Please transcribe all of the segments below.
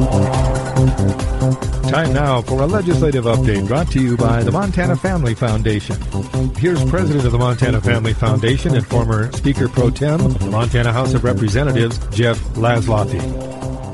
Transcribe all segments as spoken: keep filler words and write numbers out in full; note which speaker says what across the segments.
Speaker 1: Time now for a legislative update brought to you by the Montana Family Foundation. Here's President of the Montana Family Foundation and former Speaker Pro Tem of the Montana House of Representatives, Jeff Laszloffy.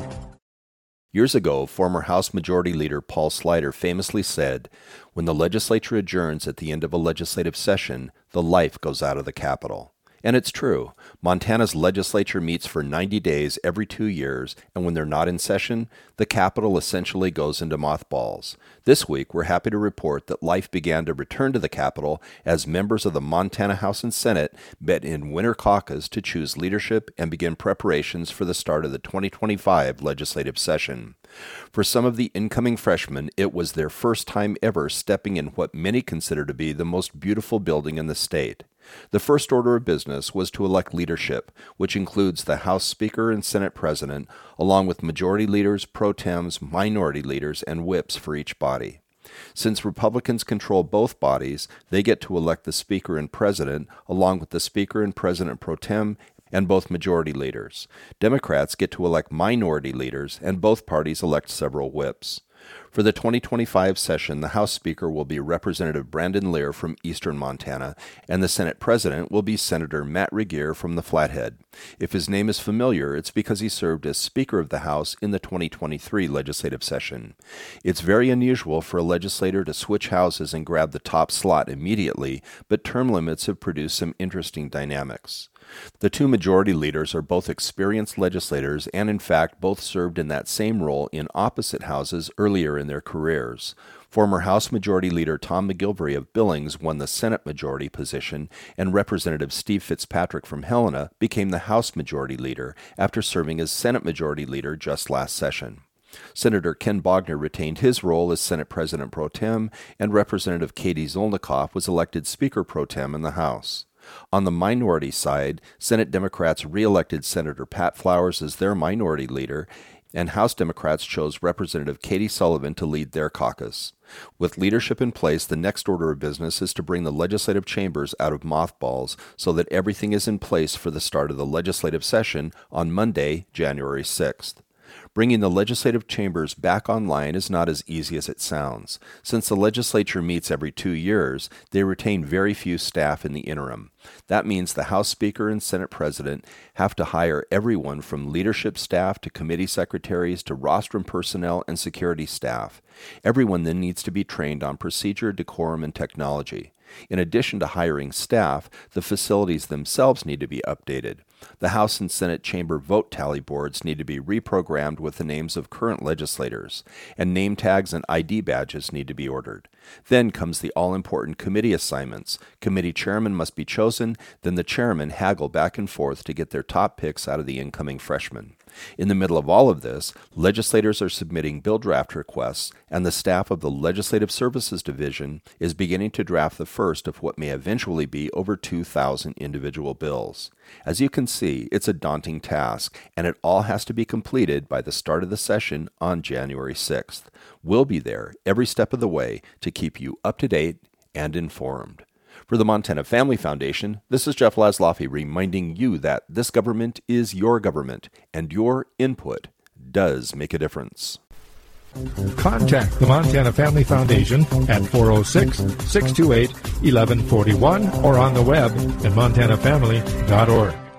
Speaker 2: Years ago, former House Majority Leader Paul Slider famously said, "When the legislature adjourns at the end of a legislative session, the life goes out of the Capitol." And it's true. Montana's legislature meets for ninety days every two years, and when they're not in session, the Capitol essentially goes into mothballs. This week, we're happy to report that life began to return to the Capitol as members of the Montana House and Senate met in winter caucus to choose leadership and begin preparations for the start of the twenty twenty-five legislative session. For some of the incoming freshmen, it was their first time ever stepping in what many consider to be the most beautiful building in the state. The first order of business was to elect leadership, which includes the House Speaker and Senate President, along with majority leaders, pro tems, minority leaders, and whips for each body. Since Republicans control both bodies, they get to elect the Speaker and President, along with the Speaker and President pro tem, and both majority leaders. Democrats get to elect minority leaders, and both parties elect several whips. For the twenty twenty-five session, the House Speaker will be Representative Brandon Lear from eastern Montana, and the Senate President will be Senator Matt Regier from the Flathead. If his name is familiar, it's because he served as Speaker of the House in the twenty twenty-three legislative session. It's very unusual for a legislator to switch houses and grab the top slot immediately, but term limits have produced some interesting dynamics. The two majority leaders are both experienced legislators and, in fact, both served in that same role in opposite houses earlier in their careers. Former House Majority Leader Tom McGilvery of Billings won the Senate Majority position, and Representative Steve Fitzpatrick from Helena became the House Majority Leader after serving as Senate Majority Leader just last session. Senator Ken Bogner retained his role as Senate President pro tem, and Representative Katie Zolnikoff was elected Speaker pro tem in the House. On the minority side, Senate Democrats re-elected Senator Pat Flowers as their minority leader, and House Democrats chose Representative Katie Sullivan to lead their caucus. With leadership in place, the next order of business is to bring the legislative chambers out of mothballs so that everything is in place for the start of the legislative session on Monday, January sixth. Bringing the legislative chambers back online is not as easy as it sounds. Since the legislature meets every two years, they retain very few staff in the interim. That means the House Speaker and Senate President have to hire everyone from leadership staff to committee secretaries to rostrum personnel and security staff. Everyone then needs to be trained on procedure, decorum, and technology. In addition to hiring staff, the facilities themselves need to be updated. The House and Senate chamber vote tally boards need to be reprogrammed with the names of current legislators, and name tags and I D badges need to be ordered. Then comes the all-important committee assignments. Committee chairmen must be chosen, then the chairmen haggle back and forth to get their top picks out of the incoming freshmen. In the middle of all of this, legislators are submitting bill draft requests, and the staff of the Legislative Services Division is beginning to draft the first of what may eventually be over two thousand individual bills. As you can see, it's a daunting task, and it all has to be completed by the start of the session on January sixth. We'll be there every step of the way to keep you up to date and informed. For the Montana Family Foundation, this is Jeff Laszloffy reminding you that this government is your government, and your input does make a difference.
Speaker 1: Contact the Montana Family Foundation at four oh six, six two eight, one one four one or on the web at montana family dot org.